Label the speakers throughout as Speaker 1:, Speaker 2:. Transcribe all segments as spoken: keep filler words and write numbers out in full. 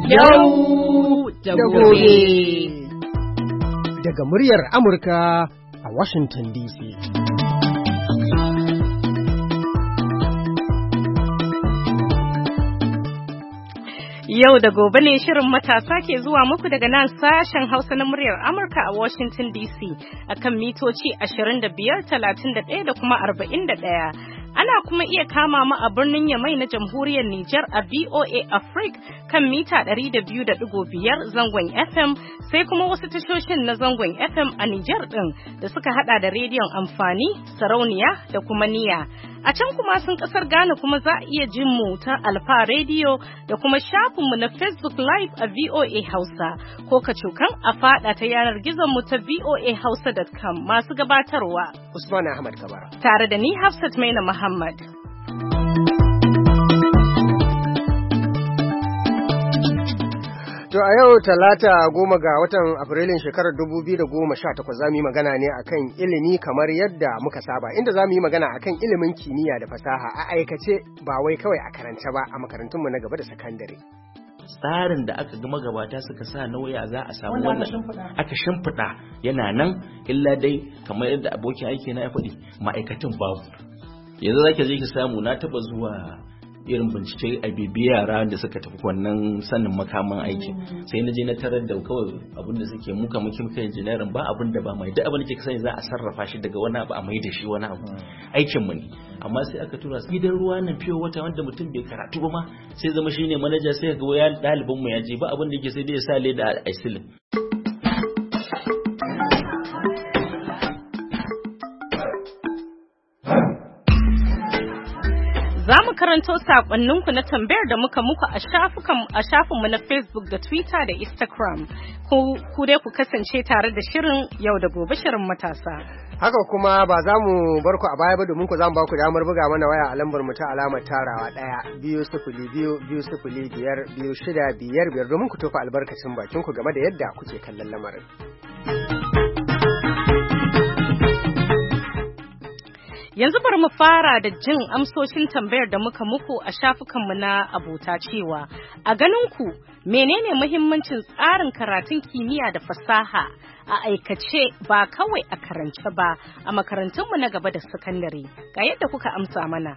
Speaker 1: Yau da gobe.
Speaker 2: Daga muryar Amurka a Washington D C.
Speaker 1: Yau da gobe ne shirin matasa ke zuwa muku daga nan sashen Hausa na muryar Amurka a Washington D C akan mitoci ashirin da biyar, talatin da ɗaya da kuma arba'in da ɗaya. Ana kuma iya kama mu a birnin Yamai na Jamhuriyar Nijar a V O A Africa kan mita ɗari da biyu da ɗigo biyar zangon F M, sai kuma wasu tashoshin na zangon F M a Nijar ɗin da suka hada da rediyon amfani, sarauniya da kuma niya. A can kuma sun kasar Ghana kuma za a iya jin mu ta Alfa Radio da kuma shafinmu na Facebook Live a V O A Hausa, ko kacokan a fada ta yanar gizon mu ta V O A Hausa dot com. Masu gabatarwa
Speaker 2: Usman Ahmad Kabara
Speaker 1: tare da ni Hafsat Maina Muhammad.
Speaker 2: To a yau talata goma ga watan Afrilun shekarar dubu biyu da goma sha takwas za mu yi magana ne akan ilimi kamar yadda muka saba, inda za mu yi magana akan ilimin kimiyya da fasaha a aikace ba wai kawai a karance ba a makarantunmu na gaba da sakandare.
Speaker 3: Tsarin da aka ga magabata suka sa na waya za a samu wannan aka shimfiɗa yana nan, illa dai kamar yadda abokin aiki na ya faɗi ma'aikatan babu. Yanzu zaki je ki samu, na taba zuwa irin bincike a bibiya yara da suka tafi wannan sanin makaman aiki, sai na je na tarar da kawai abin da suke muka muke muka injiniyarin ba abin da ba mai duk abin da kika sani za a sarrafa shi daga wani abu a mai da shi wani abu, aikin mu ne. Amma sai aka tura su gidan ruwa nan fiye wata wanda mutum bai karatu ba ma sai zama shine manaja, sai ga ya ɗalibin mu ya je ba abin da yake sai dai ya sa leda a isilin.
Speaker 1: Za mu karanto saƙonninku na tambayar da muka muku a shafinmu na Facebook da Twitter da Instagram. Ku dai ku kasance tare da shirin yau da gobe shirin matasa.
Speaker 2: Haka kuma ba za mu bar ku a baya ba, domin ku za mu ba ku damar buga mana waya a lambar mu ta alamar tarawa ɗaya biyu sifili biyu biyu sifili biyar biyu shida biyar biyar domin ku tofa albarkacin bakin ku game da yadda kuke kallon lamarin.
Speaker 1: Yanzu bari mu fara da jin amsoshin tambayar da muka muku a shafukanmu na abota cewa a ganin ku menene muhimmancin tsarin karatun kimiyya da fasaha a aikace ba kawai a karance ba a makarantunmu na gaba da sakandare? Ga yadda kuka amsa mana.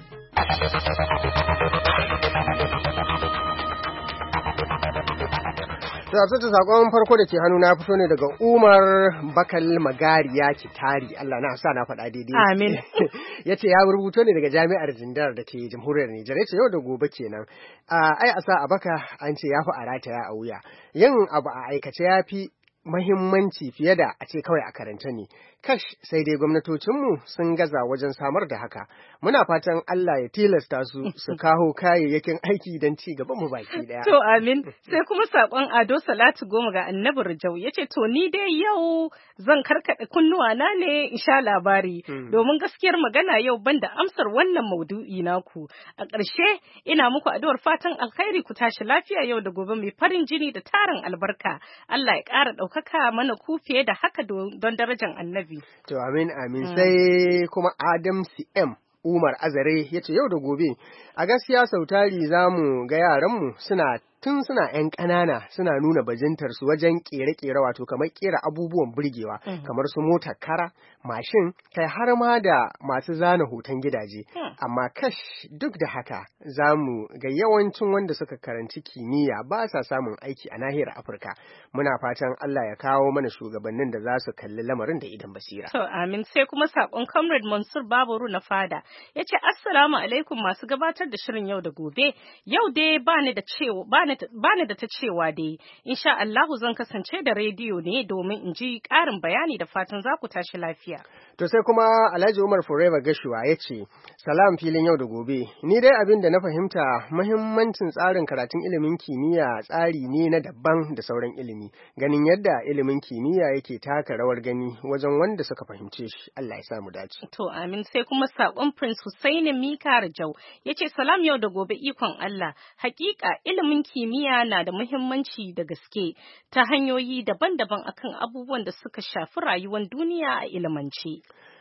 Speaker 2: Tsaftace sakon farko da ke hannu na fito ne daga Umar Bakal Magariya Kitari, Allah na sa na faɗa daidai.
Speaker 1: Amin.
Speaker 2: Yace ya rubuto ne daga Jami'ar Zindar da ke Jamhuriyar Nijar. Yace yau da gobe kenan. Ai a sa a baka an ce yafi a rataya a wuya. Yin abu a aikace yafi mahimmanci fiye da a ce kawai a karanta ne. Kash, sai dai gwamnatocinmu sun gaza wajen samar da haka. Muna fatan Allah ya tilasta su su kawo kayayyakin aiki don ci gaban mu baki daya.
Speaker 1: To amin. Sai kuma sakon Ado Salatu Goma ga Annabi Rijau yace to ni dai yau zan karkade kunnuwa na ne in sha labari, domin gaskiyar magana yau banda amsar wannan maudu'i naku. A ƙarshe ina muku addu'ar fatan alkhairi, ku tashi lafiya yau da gobe mai farin jini da tarin albarka. Allah ya ƙara ɗaukaka mana ku fiye da haka don darajar Annabi.
Speaker 2: To amin amin. Mm. Sai kuma Adam C M Umar Azare ya ce yau da gobe a gaskiya sautari za mu ga yaranmu suna tun suna 'yan ƙanana suna nuna bajintarsu wajen ƙere-ƙere, wato kamar ƙera abubuwan burgewa kamar su motar kara, mashin, kai har ma da masu zana hoton gidaje. Amma kash, duk da haka za mu ga yawancin wanda suka karanci kimiyya ba sa samun aiki a nahiyar Afirka. Muna fatan Allah ya kawo mana shugabannin da za su kalli lamarin da idan basira.
Speaker 1: To amin. Sai kuma saƙon Comrade Mansur Baburu na fada ya ce assalamu alaikum masu gabatar da shirin yau da gobe. Yau dai bani da cewa bani bani da ta cewa dai, insha Allahu zan kasance da rediyo ne domin in ji ƙarin bayani, da fatan za ku tashi lafiya.
Speaker 2: To sai kuma Alhaji Umar Forever Gashuwa ya ce, salam filin yau da gobe, ni dai abin da na fahimta muhimmancin tsarin karatun ilimin kimiyya tsari ne na daban da sauran ilimi, ganin yadda ilimin kimiyya yake taka rawar gani wajen wanda suka fahimce shi. Allah ya samu dace.
Speaker 1: To amin. Sai kuma saƙon Prince Hussaini Mika Rajau ya ce salam yau da gobe ikon Allah, hakika ilimin kimiyya na da muhimmanci da gaske ta hanyoyi daban-daban akan abubuwan da suka shafi rayuwar duniya a ilimance.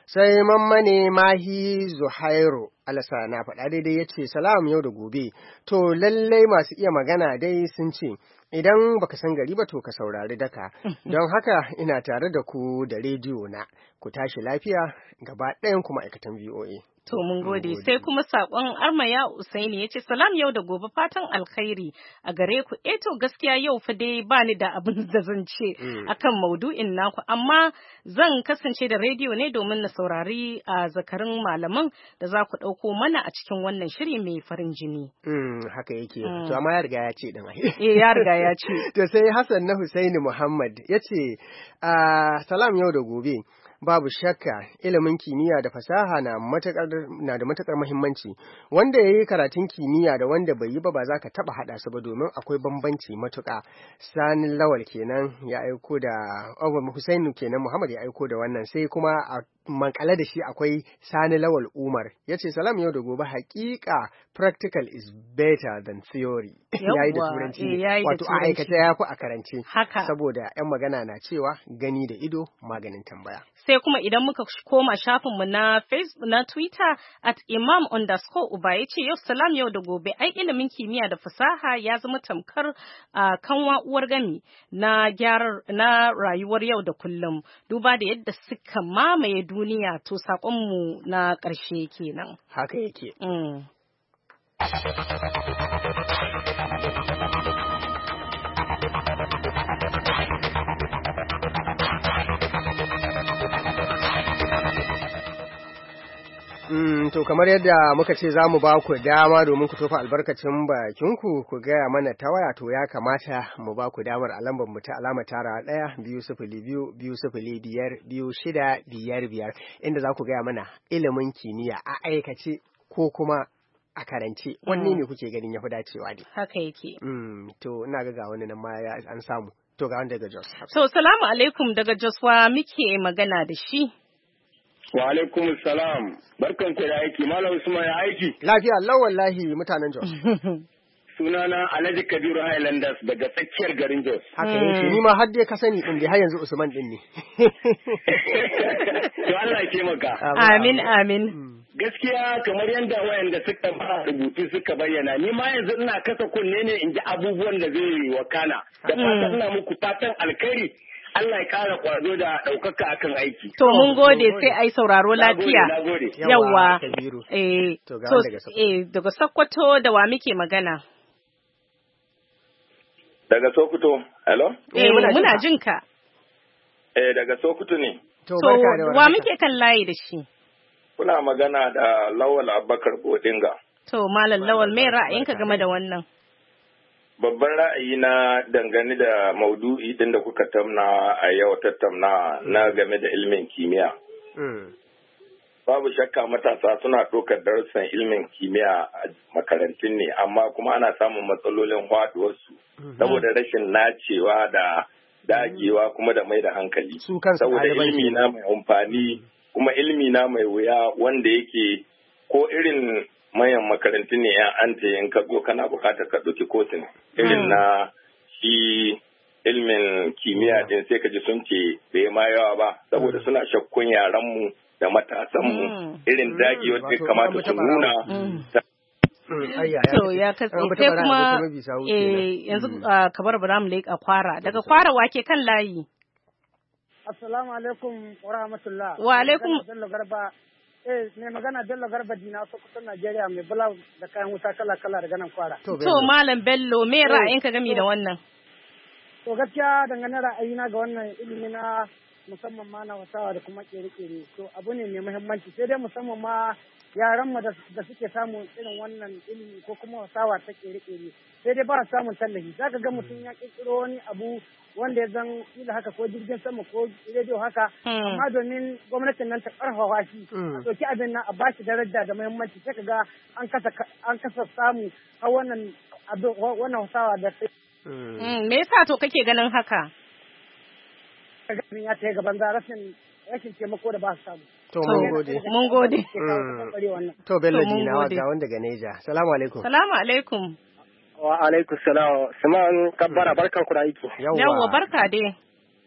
Speaker 2: sai mammane Mahi Zuhairu Alasa na faɗa daidai ya ce salam yau da gobe. To lallai masu iya magana dai sun ce idan baka san gari ba to ka saurari daka. Don haka ina tare da ku da rediyo na. Ku tashi lafiya gaba ɗayan kuma aikatan V O A.
Speaker 1: To mun gode. Sai kuma sakon Armaya Usaini ya ce salam yau da gobe fatan alkhairi a gare ku. Eh to gaskiya yau fa dai ba ni da abin da zan ce akan maudu'in naku, amma zan kasance da rediyo ne domin na saurari a zakarin malaman da za ku ɗauko mana a cikin wannan shiri mai farin jini.
Speaker 2: Haka yake. To amma ya riga ya ce din ai.
Speaker 1: Eh ya riga ya ce.
Speaker 2: To sai Hassan na Husaini Muhammad ya ce salam yau da gobe. Babu shakka ilimin kimiyya da fasaha na matakar na da matakar muhimmanci. Wanda yayi karatun kimiyya da wanda bai yi ba ba za ka taba hada su ba domin akwai bambanci matuka. Sani Lawal kenan ya aiko da Abu Husainu kenan Muhammad ya aiko da wannan, sai kuma a mankale da shi akwai Sani Lawal Umar yace salam yau da gobe hakika practical is better than theory. Yayi da turanci wato a aikata yafi a karance. Saboda yan magana na cewa gani da ido maganin tambaya.
Speaker 1: Sai kuma idan muka koma shafinmu na Facebook na Twitter at imam underscore uba ya ce yau salam yau da gobe ai ilimin kimiyya da fasaha ya zama tamkar uh, kanwa uwar gami na gyarar na rayuwar yau da kullum duba da yadda suka mamaye duniya. To sakonmu na ƙarshe kenan.
Speaker 2: Haka yake.
Speaker 1: Mm.
Speaker 2: Mm, to kamar yadda muka ce za mu ba ku dama domin ku tofa albarkacin bakinku ku gaya mana ta waya, to ya kamata mu ba ku damar a lambar mu ta alama tara ɗaya biyu sifili biyu biyu sifili biyar biyu shida biyar biyar inda za ku gaya mana ilimin kimiyya a aikace ko kuma a karance wanne ne kuke ganin ya fi dacewa ne.
Speaker 1: Haka yake.
Speaker 2: Mm, to ina ga ga wani nan ma an samu. To ga wanda daga Jos.
Speaker 1: To salamu alaikum daga Jos wa muke magana da shi.
Speaker 4: Wa alaikum salam. Barkan ku da aiki. Malam Usman ya aiki.
Speaker 2: Lafiya Allah wallahi mutanen Jos.
Speaker 4: Sunana Alhaji Kabiru Highlanders daga tsakiyar garin Jos.
Speaker 2: Haka yake. Ni ma har dai ka sani din dai har yanzu Usman din ne.
Speaker 4: To Allah ya taimaka.
Speaker 1: Amin amin.
Speaker 4: Gaskiya kamar yadda wayanda suka fara rubutu suka bayyana, ni ma yanzu ina kasa kunne ne in ji abubuwan da zai wakana. Da fatan ina muku fatan alkhairi. Allah ya kara kwazo da ɗaukaka akan aiki.
Speaker 1: To mun gode sai ai sauraro lafiya. Yawwa. Eh, to eh daga Sokoto da wa muke magana?
Speaker 4: Daga Sokoto. Hello?
Speaker 1: Eh muna jin ka.
Speaker 4: Eh daga Sokoto ne.
Speaker 1: To wa muke kan layi da shi?
Speaker 4: Kuna magana da Lawal Abubakar Bodinga.
Speaker 1: To Malam Lawal me ra'ayinka game da wannan?
Speaker 4: Babban ra'ayi na dangane da maudu'i din da kuka tamna a yau tattauna na game da ilmin kimiyya. Babu shakka matasa suna ɗaukar darussan ilmin kimiyya a makarantun ne, amma kuma ana samun matsalolin haɗuwarsu saboda rashin nacewa da dagewa kuma da mai da hankali. Saboda ilmi na mai amfani kuma ilmi na mai wuya wanda yake ko irin mayan makarantu ne ya an ce in ka zo kana bukatar ka ɗauki kotun irin na shi ilmin kimiyya din sai ka ji sun ce bai ma yawa ba saboda suna shakkun yaranmu da matasanmu irin dagi wanda kamata su nuna.
Speaker 1: To ya katse sai kuma yanzu kabar Ibrahim Lake a Kwara daga Kwara wake kan layi.
Speaker 5: Assalamu alaikum wa rahmatullah.
Speaker 1: Wa alaikum.
Speaker 5: Eh, ne magana Bello Garba Dina Sokoto Najeriya mai bula da kayan wuta kala-kala daga nan Kwara.
Speaker 1: To Malam Bello, me ra'ayinka game da wannan?
Speaker 5: To gaskiya dangane ra'ayina ga wannan ilimi na musamman ma na wasawa da kuma kere-kere. To abu ne mai muhimmanci sai dai musamman ma yaran mu da suke samun irin wannan ilimi ko kuma wasawa ta kere-kere. Sai dai ba samun tallafi. Zaka ga mutum ya kirkiro wani abu wanda ya zan ila haka ko jirgin sama ko rediyo haka, amma domin gwamnatin nan ta karfafa shi a ɗauki abin nan a bashi daraja da muhimmanci sai ka ga an kasa an kasa samu har wannan wannan hasawa da sai.
Speaker 1: Me yasa to kake ganin haka?
Speaker 5: Ganin ya ta gaban za rashin rashin taimako da ba su samu.
Speaker 2: To mun gode.
Speaker 1: Mun gode.
Speaker 2: To Bello Dinawa ga wanda ga Neja. Salamu alaikum.
Speaker 1: Salamu alaikum.
Speaker 6: Wa alaikum salam. Suman kabbara barkan ku da aiki.
Speaker 1: Yawwa barka dai.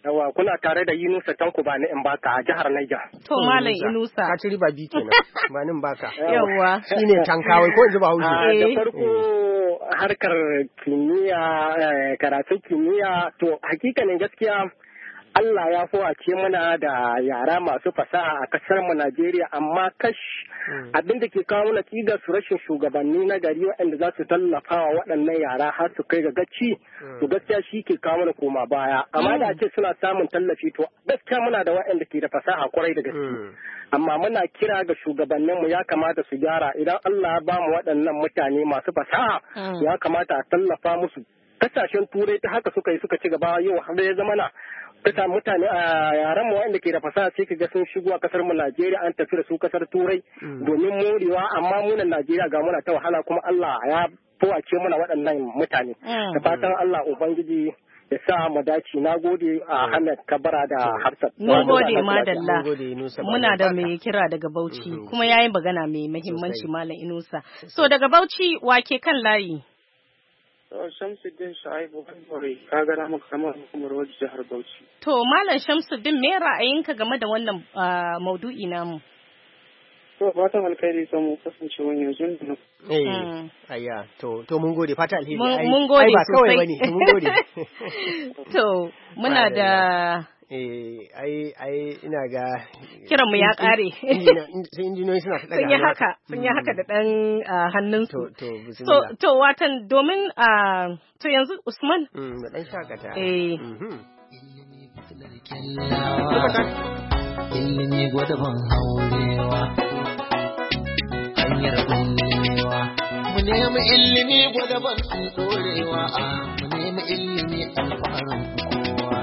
Speaker 6: Yawa kuna tare da Yunusa Tanko ba ni in baka a jihar Niger.
Speaker 1: To Malam Yunusa.
Speaker 2: Ka ci riba bi kenan. Ba nin baka.
Speaker 1: Yawa.
Speaker 2: Shine tankawai ko yanzu ba haushi.
Speaker 6: Da farko harkar kimiyya karatun kimiyya to hakikanin gaskiya Allah ya fowace muna da yara masu fasaha a kasar mu Najeriya amma kash abin da ke kawo mana tiga su rashin shugabanni na gari waɗanda za su tallafa wa waɗannan yara har su kai ga gaci to gaskiya shi ke kawo mana koma baya amma da ce suna samun tallafi to gaskiya muna da waɗanda ke da fasaha kwarai da gaske amma muna kira ga shugabanninmu ya kamata su gyara idan Allah ya ba mu waɗannan mutane masu fasaha ya kamata a tallafa musu kasashen turai ta haka suka yi suka ci gaba yau har ya zama na kasa mutane a yaran mu wanda ke da fasaha sai kaga sun shigo a kasar mu Najeriya an tafi da su kasar turai domin morewa amma mu nan Najeriya ga muna ta wahala kuma Allah ya fowace muna waɗannan mutane da fatan Allah ubangiji ya sa mu dace na gode a Ahmed Kabara da Hafsat
Speaker 1: mun gode madalla muna da mai kira daga Bauchi kuma yayin magana mai muhimmanci Malam Inusa so daga Bauchi wake kan layi
Speaker 7: Shamsuddin Shaibu Hanbori ka gara maka kamar hukumar wajen jihar Bauchi.
Speaker 1: To Malam Shamsuddin me ra'ayinka game da wannan maudu'i namu?
Speaker 7: To fatan alkhairi sai mu kasance wani yanzu da
Speaker 2: Eh ayya to to mun gode fata alheri
Speaker 1: mun gode
Speaker 2: ba kawai bane mun gode.
Speaker 1: To muna da
Speaker 2: Eh, ai, ai, ina ga...
Speaker 1: Kiranmu ya ƙare.
Speaker 2: Sai injiniyoyi suna daga
Speaker 1: Sun yi haka, sun yi haka da ɗan hannunsu.
Speaker 2: To,
Speaker 1: to, to, watan domin, to yanzu Usman.
Speaker 2: Da ɗan shakata.
Speaker 1: Eh.
Speaker 8: Ilimi gwada ban haurewa, hanyar bullewa. Mu nemi ilimi gwada ban ɗorewa, mu nemi ilimi alfaharin kowa.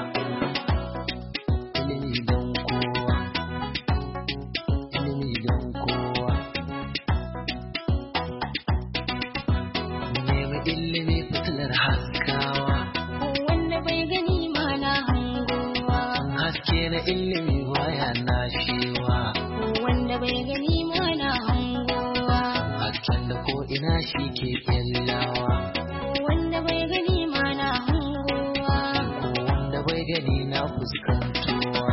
Speaker 8: Ilimi waya na shewa
Speaker 9: wanda bai gani mana hangowa
Speaker 8: hakan da ko ina shi ke yallawa
Speaker 9: wanda bai gani mana hangowa
Speaker 8: wanda bai gani na fuskantowa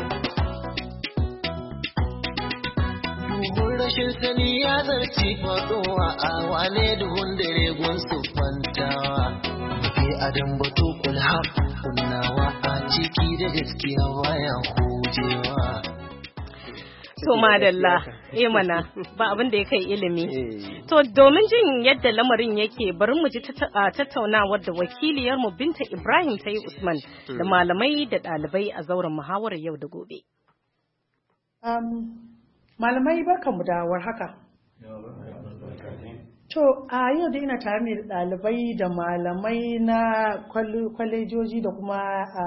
Speaker 8: duhun rashin sani ya zarci faɗowa a wane duhun dare gun siffantawa mafi adam batu kulhaf kunnawa ciki da gaskiya baya hujewa.
Speaker 1: To madalla, eh mana ba abin da ya kai ilimi. To domin jin yadda lamarin yake bari mu ji tattaunawar da wakiliyarmu Binta Ibrahim ta yi Usman da malamai da ɗalibai a zauren muhawarar yau da gobe.
Speaker 10: Malamai barkanmu da warhaka. To a yau da ina tare ne da ɗalibai da malamai na kwalejoji da kuma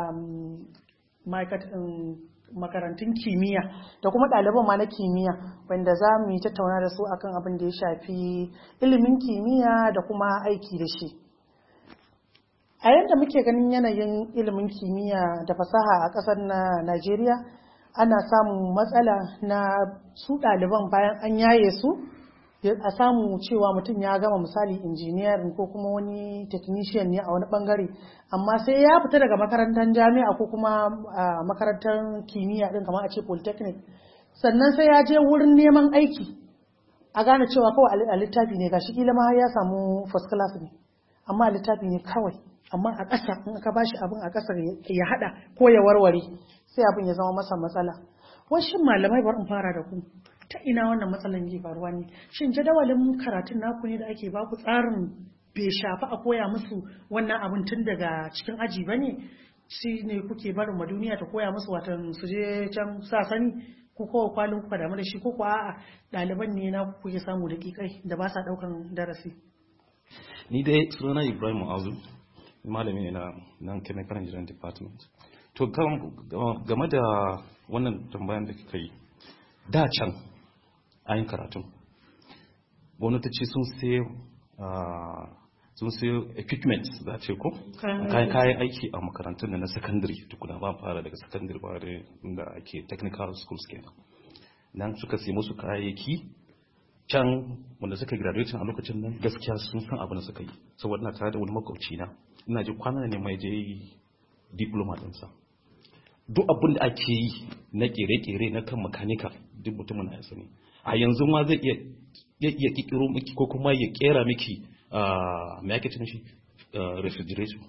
Speaker 10: makarantun kimiyya da kuma ɗaliban ma na kimiyya wanda za mu yi tattauna da su akan abin da ya shafi ilimin kimiyya da kuma aiki da shi. A yadda muke ganin yanayin ilimin kimiyya da fasaha a ƙasar na Najeriya ana samun matsala na su ɗaliban bayan an yaye su a samu cewa mutum ya gama misali injiniyarin ko kuma wani technician ne a wani bangare amma sai ya fita daga makarantar jami'a ko kuma makarantar kimiyya din kamar a ce polytechnic sannan sai ya je wurin neman aiki a gane cewa kawai a littafi ne gashi kila ma ya samu first class ne amma a littafi ne kawai amma a ƙasa in aka bashi abin a ƙasa ya hada ko ya warware sai abin ya zama masa matsala. Washin malamai bar in fara da ku ta ina wannan matsalan ke faruwa ne shin jadawalin karatun naku ne da ake baku tsarin bai shafi a koya musu wannan abin tun daga cikin aji ba ne shi ne kuke barin ma duniya ta koya musu watan su je can sa sani ko kowa kwalin kuka damu da shi ko kuwa a'a ɗaliban ne na kuke samu da kikai da ba sa ɗaukan darasi.
Speaker 11: Ni dai sunana Ibrahim Mu'azu malami ne na nan chemical engineering department. To game da wannan tambayan da kika yi da can ayin karatun gwamnati sun sayo sun sayo equipment za ce ko kayan kayan aiki a makarantun da na secondary tukuna ba fara daga secondary ba da ake technical schools kenan nan suka sai musu kayayyaki can wanda suka graduate a lokacin nan gaskiya sun san abin da suka yi saboda ina tare da wani makwabci na ina ji kwanan ne mai je diploma ɗinsa duk abin da ake yi na kere-kere na kan makanika duk mutumin na sani a yanzu ma zai iya iya kikiro miki ko kuma ya kera miki me ake ce mishi refrigerator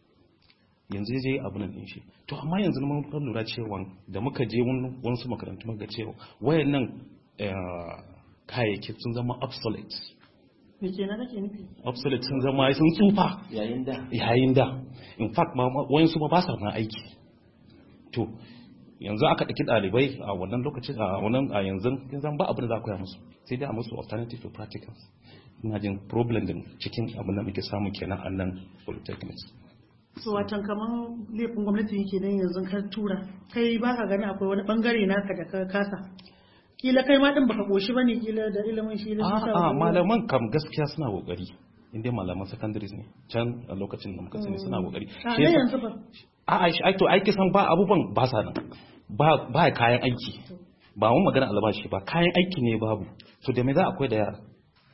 Speaker 11: yanzu je abin nan din shi to amma yanzu mun fara lura cewa da muka je wasu makarantu muka cewa wayannan kayayyaki sun zama obsolete
Speaker 10: me kenan kake nufi
Speaker 11: obsolete sun zama sun tsufa
Speaker 3: yayin da
Speaker 11: yayin da in fact ma wayansu ma ba sa ma aiki to yanzu aka ɗauki ɗalibai a wannan lokacin a wannan a yanzu kin san ba abin da za ku koya musu sai dai a musu alternative to practicals ina jin problem din cikin abin da muke samu kenan a nan polytechnics
Speaker 10: so watan kaman laifin gwamnati yake nan yanzu ka tura kai baka gani akwai wani bangare naka da ka kasa kila kai ma din baka koshi bane kila da ilimin shi da shi
Speaker 11: a malaman kam gaskiya suna kokari inda malaman secondaries ne can a lokacin da muka sani suna kokari
Speaker 10: a yanzu ba
Speaker 11: a ai to aiki san ba abubuwan ba sa nan ba ba kayan aiki ba mun magana albashi ba kayan aiki ne babu to da me za akwai da yara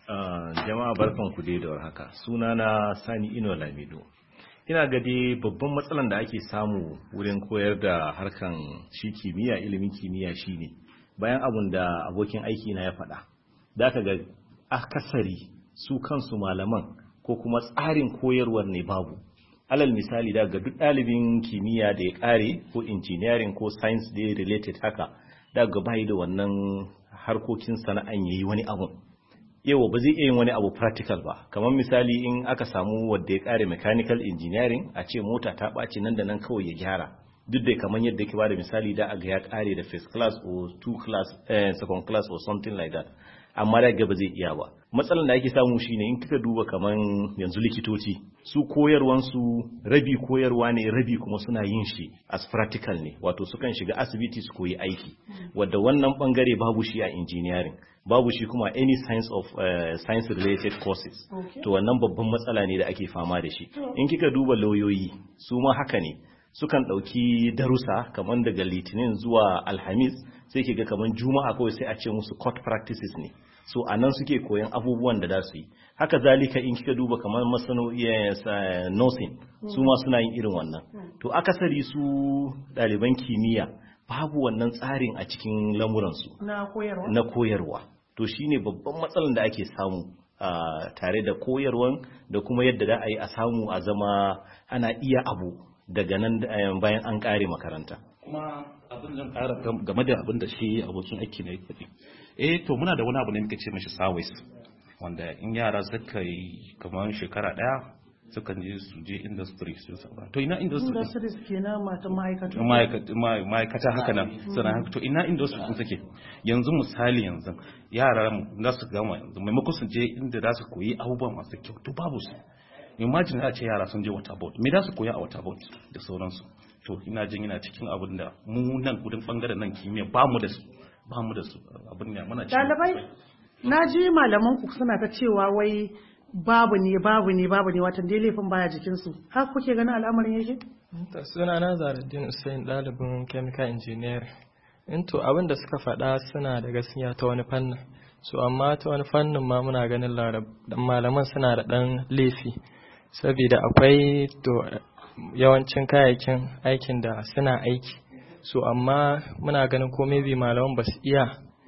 Speaker 12: jama'a barkan ku dai da warhaka sunana Sani Ino Lamido ina ga dai babban matsalan da ake samu wurin koyar da harkan shi kimiyya ilimin kimiyya shine bayan abun da abokin aiki na ya faɗa da aka ga akasari su kansu malaman ko kuma tsarin koyarwar ne babu alal misali daga duk ɗalibin kimiyya da ya ƙare ko engineering ko science da related haka daga bai da wannan harkokin sana'an yayi wani abu yawa ba zai iya yin wani abu practical ba kamar misali in aka samu wanda ya ƙare mechanical engineering a ce mota ta ɓaci nan da nan kawai ya gyara duk da kamar yadda ke bada misali da aga ya ƙare da first class or two class eh, second class or something like that amma da ba zai iya ba matsalar da ake samu shine in kika duba kaman yanzu likitoci su koyarwansu rabi koyarwa ne rabi kuma suna yin shi as practical ne wato sukan shiga asibiti su koyi aiki wadda wannan bangare babu shi a engineering babu shi kuma any science of uh, science related courses okay. To wannan babban matsala ne da ake fama da shi in kika duba lauyoyi su ma haka ne sukan ɗauki darussa kamar daga litinin zuwa alhamis sai ke ga kamar juma'a kawai sai a ce musu court practices ne so a nan suke koyan abubuwan da za su yi haka zalika in kika duba kamar masano'iya nursing su ma suna yin irin wannan to akasari su ɗaliban kimiyya babu wannan tsarin a cikin lamuransu
Speaker 10: na koyarwa
Speaker 12: na koyarwa to shine babban matsalan da ake samu uh, tare da koyarwan da kuma yadda za a yi a samu a zama ana iya abu daga nan bayan an kare makaranta
Speaker 11: kuma abin zan kara game da abin da shi abokin aiki ne yake eh to muna da wani abu ne muke ce mashi service wanda in yara suka yi kamar shekara daya sukan je su je industry su saba to ina industry
Speaker 10: industry kenan mata ma'aikata
Speaker 11: ma'aikata haka nan sana to ina industry sun take yanzu misali yanzu yara mu za su gama yanzu maimakon su je inda za su koyi abubuwa masu kyau to babu su imagine a ce yara sun je water board me za su koya a water board da sauransu to ina jin yana cikin abin da mu nan gudun bangaren nan kimiyya ba mu da su ba mu da su abin da muna cikin
Speaker 10: dalibai na ji malaman ku suna ta cewa wai babu ne babu ne babu ne watan dai laifin baya jikin su har kuke ganin al'amarin yake
Speaker 13: ta suna na Zaruddin Hussein dalibin chemical engineer in to abin da suka faɗa suna da gaskiya ta wani fannin so amma ta wani fannin ma muna ganin malaman suna da ɗan laifi saboda akwai to yawancin kayayyakin aikin da suna aiki so amma muna ganin ko maybe malaman ba su iya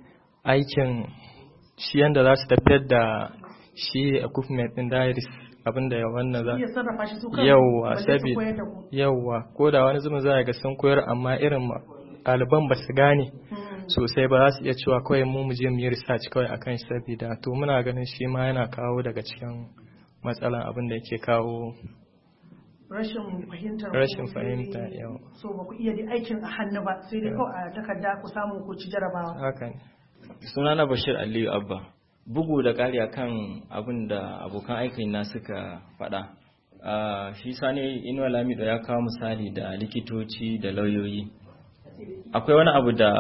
Speaker 13: aikin shi yanda za su tafiyar da shi equipment din diaries abinda ya wannan za yawwa saboda yawwa ko da wani zuma za ga sun koyar amma irin ɗaliban ba su gane sosai ba za su iya cewa kawai mu mu je mu yi research kawai akan shi saboda to muna ganin shi ma yana kawo daga cikin matsalan abin da yake kawo
Speaker 10: rashin fahimtar
Speaker 13: rashin fahimta yau
Speaker 10: so ba ku iya da aikin a hannu ba sai dai kawai a takarda ku samu ku ci jarabawa
Speaker 13: haka ne sunana Bashir Aliyu Abba bugu da ƙari akan abin da abokan aikin na suka faɗa shi Sani Inuwa Lamido ya kawo misali da likitoci da lauyoyi akwai wani abu da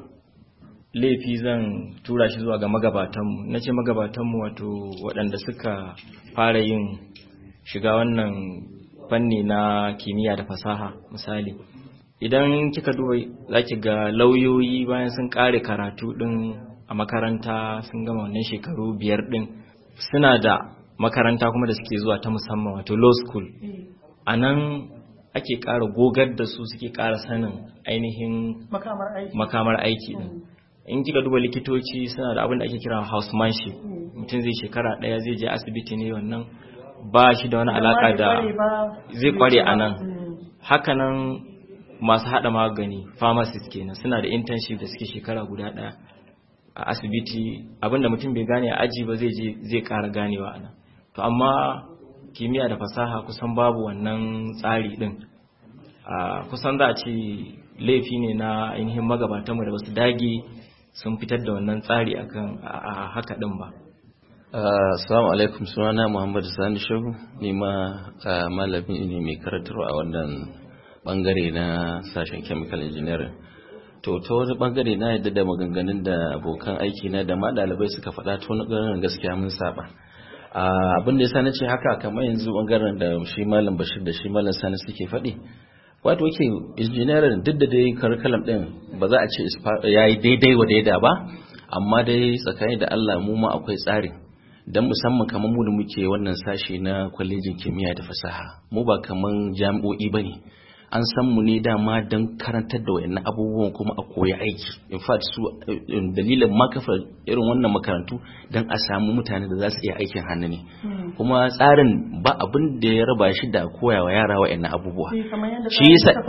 Speaker 13: laifi zan tura shi zuwa ga magabatanmu na ce magabatanmu wato waɗanda suka fara yin shiga wannan fanni na kimiyya da fasaha misali idan kika duba za ki ga lauyoyi bayan sun ƙare karatu ɗin a makaranta sun gama wannan shekaru biyar ɗin suna da makaranta kuma da suke zuwa ta musamman wato law school a nan ake ƙara gogar da su suke ƙara sanin ainihin makamar aiki din. In kika duba likitoci suna da abin da ake kira housemanship, mutum zai shekara ɗaya zai je asibiti ne, wannan ba shi da wani alaka da zai kware a nan. Hakanan masu haɗa magani pharmacist kenan suna da internship da suke shekara guda ɗaya a asibiti, abinda mutum bai gane a aji ba zai je zai ƙara ganewa a nan. To amma kimiyya da fasaha kusan babu wannan tsari din. Kusan za a ce laifi ne na ainihin magabatanmu da wasu dage sun fitar da wannan tsari akan a haka din ba.
Speaker 3: Assalamu alaikum, sunana Muhammadu Sani Shehu, ni ma malamin ne mai karantarwa a wannan bangare na sashen chemical engineering. To ta wani bangare na yadda da maganganun da abokan aiki na da ma dalibai suka faɗa, ta wani bangaren gaskiya mun saba. Abin da ya sani ce haka kamar yanzu bangaren da shi malam Bashir da shi malam Sani suke faɗi, wato ke engineering duk da dai curriculum din ba za a ce yayi daidai wa daida ba, amma dai tsakani da Allah mu ma akwai tsari. Dan musamman kamar mu da muke wannan sashi na kwalejin kimiyya da fasaha, mu ba kaman jami'o'i bane, an san mu ne dama don karantar da wayannan abubuwan kuma a koyi aiki. In fact su dalilin ma kafa irin wannan makarantu don a samu mutane da za su iya aikin hannu ne. Kuma tsarin ba abin da ya raba shi da koyawa yara wayannan abubuwa. Shi yasa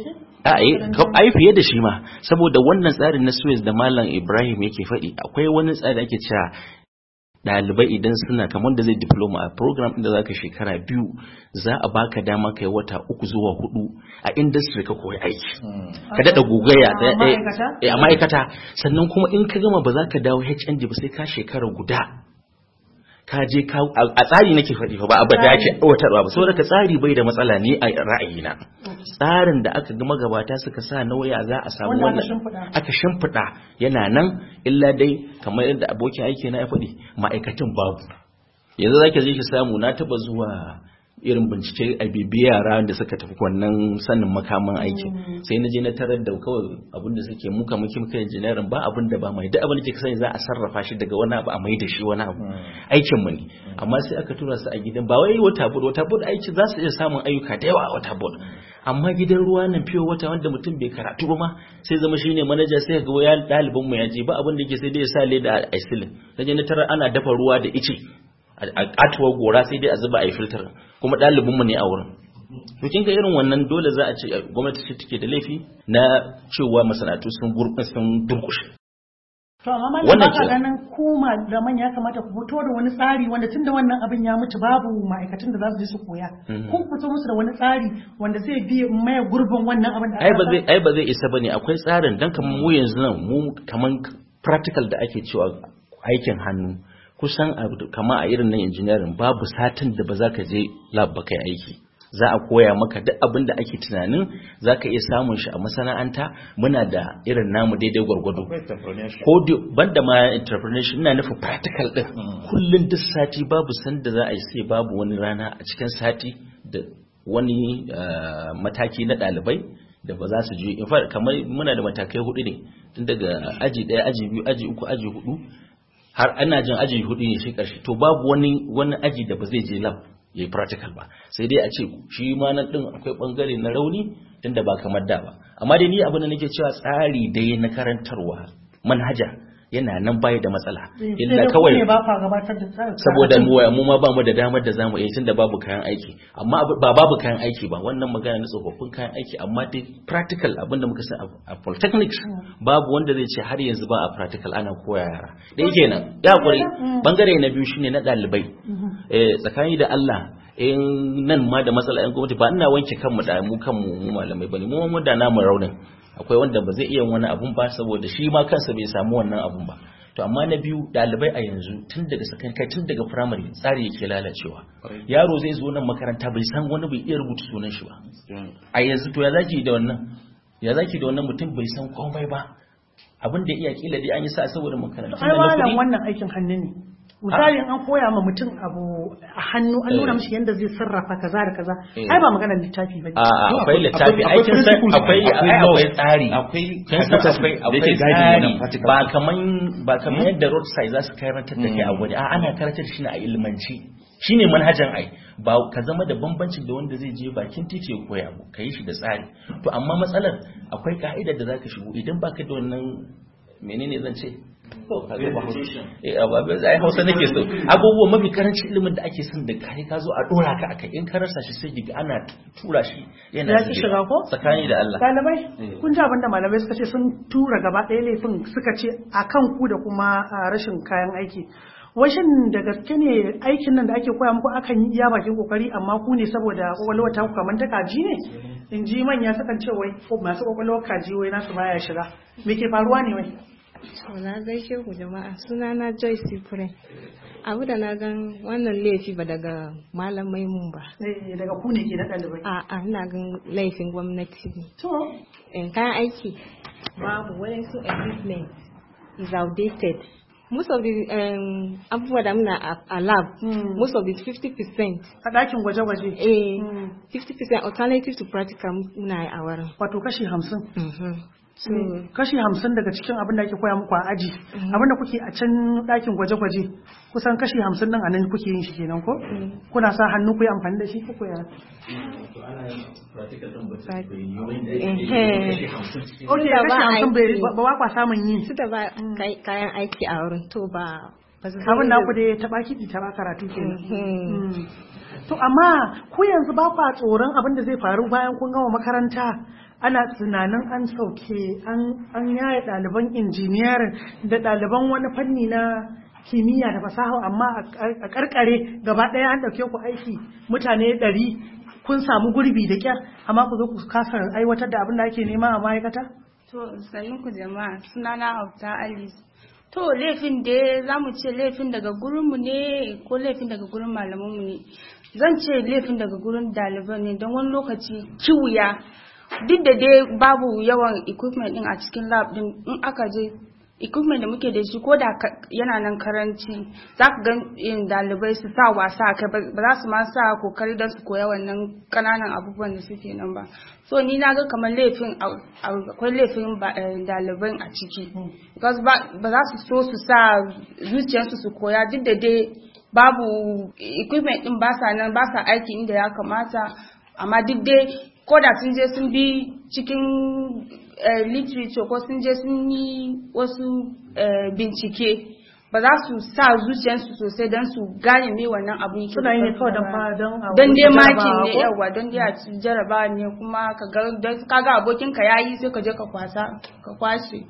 Speaker 3: ai fiye da shi ma, saboda wannan tsarin na Suez da Malam Ibrahim yake faɗi, akwai wani tsari da ake cewa ɗalibai idan suna kamar da zai diploma a program da zaka shekara biyu, za a baka dama kai wata uku zuwa hudu a industry ka koyi aiki, ka daɗa gogaya a ma'aikata. Sannan kuma in ka gama ba za ka dawo H N D ba sai ka shekara guda ka je ka a tsari nake faɗi fa ba a bada yake watarwa ba, saboda ka tsari bai da matsala ne a ra'ayina. Tsarin da aka ga magabata suka sa na waya za a samu wannan aka shimfiɗa yana nan, illa dai kamar yadda abokin aiki na ya faɗi, ma'aikatan babu. Yanzu zaki je ki samu, na taba zuwa irin bincike a bibiya yara da suka tafi wannan sanin makaman aiki, sai na je na tarar da kawai abin da suke muka muke muka engineering ba abin da ba mai da abin da ke sani za a sarrafa shi daga wani abu a mai da shi wani abu, aikin mu ne. Amma sai aka tura su a gidan, ba wai wata board wata board aiki za su iya samun ayyuka da yawa a wata board, amma gidan ruwa nan fiye wata wanda mutum bai karatu ba ma sai zama shine manager, sai ga ya ɗalibin mu ya je ba abin da yake sai dai ya sa leda a isilin. Na je na tarar ana dafa ruwa da ice a katuwar gora sai dai a zuba a yi filter, kuma ɗalibinmu ne a wurin. To kin ga irin wannan dole za a ce gwamnati ce take da laifi na cewa masana'antu sun gurɓa sun durkushe.
Speaker 10: To amma wannan ba ka ganin kuma da manya kamata ku fito da wani tsari wanda tunda wannan abin ya mutu babu ma'aikatan da za su je su koya. Kun fito musu da wani tsari wanda zai bi maye gurbin wannan abin da
Speaker 3: ai ba zai ai ba zai isa bane, akwai tsarin dan kamar mu yanzu nan mu kaman practical da ake cewa aikin hannu, kusan kama a irin nan engineering babu satin da ba za ka je lab ba kai aiki. Za a koya maka duk abin da ake tunanin za ka iya samun shi a masana'anta. Muna da irin namu daidai gwargwado. Ko banda ma entrepreneurship ina nufin practical din. Kullum duk sati babu sanda za a yi sai babu wani rana a cikin sati da wani mataki na ɗalibai da ba za su je. In fact kamar muna da matakai hudu ne, tun daga aji ɗaya, aji biyu, aji uku, aji hudu, har ana jin aji hudu ne shi karshe. To babu wani wani aji da ba zai je lab yayi practical ba, sai dai a ce shi ma nan din akwai bangare na rauni tunda ba kamar da ba. Amma dai ni abin da nake cewa tsari dai na karantarwa manhaja yana nan bai da matsala, illa kawai saboda mu mu ma ba mu da damar da zamu yi tunda babu kayan aiki. Amma ba babu kayan aiki ba, wannan magana na tsofaffin kayan aiki, amma dai practical abin da muka san a polytechnics babu wanda zai ce har yanzu ba a practical ana koya yara. Dai kenan ya hakuri. Bangare na biyu shine na dalibai. Eh tsakani da Allah in nan ma da matsala yan gwamnati, ba ina wanke kanmu da mu kanmu mu malamai bane, mu mu da namu raunin. Akwai wanda ba zai iya wani abun ba saboda shi ma kansa bai samu wannan abun ba. To amma na biyu, dalibai a yanzu tun daga secondary kai tun daga primary tsari yake lalacewa. Yaro zai zo nan makaranta bai san wani bai iya rubuta sunan shi ba. A yanzu to ya zaki da wannan? Ya zaki da wannan mutum bai san komai ba. Abin da iya kila dai an yi sa saboda makaranta.
Speaker 10: Ai wannan wannan aikin hannu ne. misali an koya ma mutum abu a hannu an nuna mishi yadda zai sarrafa kaza da kaza ai ba maganar littafi ba
Speaker 3: a akwai littafi aikin san akwai akwai tsari akwai akwai akwai tsari ba kaman ba kaman yadda roadside za su karantar da kai a gode a ana karantar shi ne a ilmanci shine manhajan ai ba ka zama da bambancin da wanda zai je bakin titi ya koya abu kai shi da tsari to amma matsalar akwai ka'idar da zaka shigo idan baka da wannan menene zan ce ai hausa nake so abubuwan mafi karancin ilimin da ake son da kai ka zo a dora ka akai in ka rasa shi sai diga ana tura shi yana
Speaker 10: ya shiga ko
Speaker 3: tsakani da Allah
Speaker 10: dalibai kun ji abinda malamai suka ce sun tura gaba ɗaya laifin suka ce akan ku da kuma rashin kayan aiki washin da gaske ne aikin nan da ake koya muku akan yi iya bakin kokari amma ku ne saboda kwakwalwa ta ku kamar ta kaji ne in ji manya sukan ce wai masu kwakwalwar kaji wai nasu baya shiga me ke faruwa ne wai
Speaker 14: na gaishe ku jama'a sunana Joyce Sifure. Abu da na gan wannan laifi ba daga malamai mun ba.
Speaker 10: Daga ku ne ke na ɗalibai?
Speaker 14: A'a, ina gan laifin gwamnati ne.
Speaker 10: To?
Speaker 14: In kayan aiki babu wani su equipment is outdated. Most of the um, abubuwa da muna a, a lab, mm. most of it fifty percent.
Speaker 10: A ɗakin gwaje-gwaje?
Speaker 14: Eh, mm. fifty percent alternative to practical muna a wurin.
Speaker 10: Wato kashi hamsin?
Speaker 14: Mm-hmm.
Speaker 10: So, kashi hamsin daga cikin abin da ake koya muku a aji abin da kuke a can ɗakin gwaje-gwaje kusan kashi hamsin nan a nan kuke yin shi kenan ko kuna sa hannu ku yi amfani da shi ko ku ya ba ba kwa samun yi
Speaker 14: su da ba kayan aiki a wurin to ba
Speaker 10: abin da ku da taɓa kiɗi taɓa karatu kenan. To amma ku yanzu ba kwa tsoron abin da zai faru bayan kun gama makaranta ana tunanin an sauke an yaya ɗaliban injiniyarin da ɗaliban wani fanni na kimiyya da fasaha amma a karkare gaba ɗaya an ɗauke ku aiki mutane ɗari kun samu gurbi da kyar amma ku zo ku kasa aiwatar da abin da ake nema a ma'aikata?
Speaker 15: To sannin ku jama'a sunana Hafta Alice. To laifin da za mu ce laifin daga gurinmu ne ko laifin daga gurin malamanmu ne. Zan ce laifin daga gurin ɗaliban ne don wani lokaci kiwuya duk da dai babu yawan equipment din a cikin lab din in aka je equipment da muke da shi ko da yana nan karanci za ka ga dalibai su sa wasa kai ba za su ma sa kokari don su koya wannan kananan abubuwan da suke nan ba so ni na ga kamar laifin akwai laifin dalibai a ciki because ba za su so su sa zuciyarsu su koya duk da dai babu equipment din ba sa nan ba sa aiki inda ya kamata amma duk dai ko da sun je sun bi cikin literature ko sun je sun yi wasu bincike ba za su sa zuciyarsu sosai don su gane me wannan abu yake
Speaker 10: suna yi ne kawai don ba don
Speaker 15: don dai makin ne yawa don dai a ci jaraba ne kuma ka ga abokinka yayi sai ka je ka kwasa ka kwashe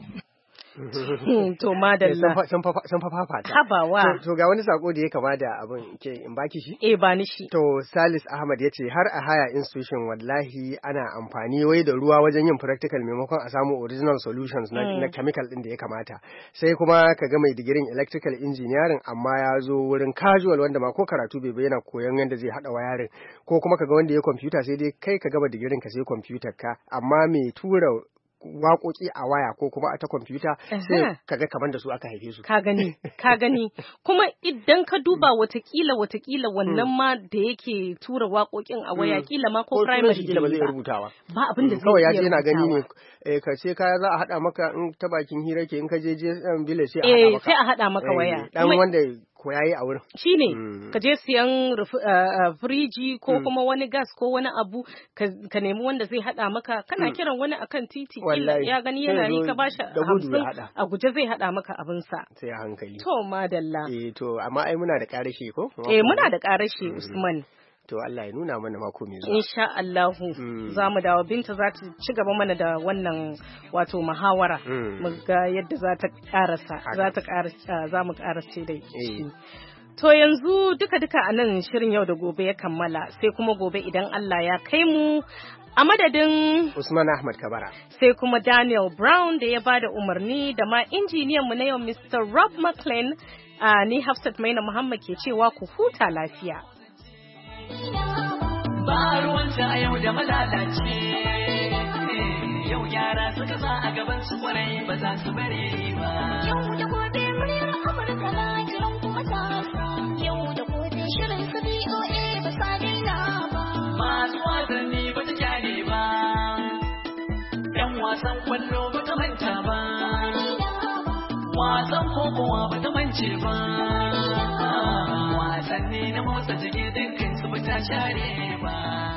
Speaker 1: to madalla
Speaker 2: sun fafafa ta
Speaker 1: habawa
Speaker 2: to ga wani sako da ya kama da abin ke in baki shi
Speaker 1: eh ba ni shi
Speaker 2: to Salis Ahmad ya ce har a haya institution wallahi ana amfani wai da ruwa wajen yin practical maimakon a samu original solutions na, mm. na chemical din da ya kamata sai kuma ka ga mai digirin electrical engineering amma ya zo wurin casual wanda ma ko karatu bai yana koyon yadda zai hada wayarin ko kuma ka ga wanda ya computer sai dai kai ka gaba digirin ka sai computer ka amma mai tura waƙoƙi a waya ko kuma a ta kwamfuta sai kaga kamar da su aka haife su.
Speaker 1: Ka gani, ka gani. Kuma idan ka duba watakila watakila wannan ma da yake tura waƙoƙin a waya kila ma ko primary
Speaker 2: kila ba zai rubutawa.
Speaker 1: Ba abin da zai
Speaker 2: kawai ya je yana gani ne eh ka ce kaya za a hada maka in ta bakin hira ke in ka je je village sai a hada maka.
Speaker 1: Eh sai a hada maka waya.
Speaker 2: Dan wanda ko yayi a wurin
Speaker 1: shine ka je siyan firiji ko kuma wani gas ko wani abu ka nemi wanda zai hada maka kana kiran wani akan titi ya gani yana yi ka bashi hamsin a guje zai hada maka abin sa
Speaker 2: sai a hankali
Speaker 1: to madalla
Speaker 2: eh to amma ai muna da karashe ko
Speaker 1: eh muna da karashe Usman
Speaker 2: to Allah ya nuna mana mako mai zuwa
Speaker 1: insha Allah za mu dawo Binta za ta ci gaba mana da wannan wato muhawara mu ga yadda za ta karasa za ta karasa za mu karace dai to yanzu duka duka a nan shirin yau da gobe ya kammala sai kuma gobe idan Allah ya kai mu a madadin
Speaker 2: Usman Ahmad Kabara
Speaker 1: sai kuma Daniel Brown da ya bada umarni da ma injiniyan mu na yau Mister Rob McLean ni Hafsat Maina Muhammad ke cewa ku huta lafiya
Speaker 8: ba ruwanta a yau da malalace yau yara suka sa a gaban su kwarai ba za su bare ba yau da gobe muryar Amurka na kiran kuma
Speaker 9: wasa yau da gobe shirin su B O A ba sa daina ba.
Speaker 8: Masu wasanni ba ta kyale ba, yan wasan kwallo ba ta manta ba, wasan kokowa ba ta mance ba, wasanni na motsa jiki dukkan su ba ta share ba.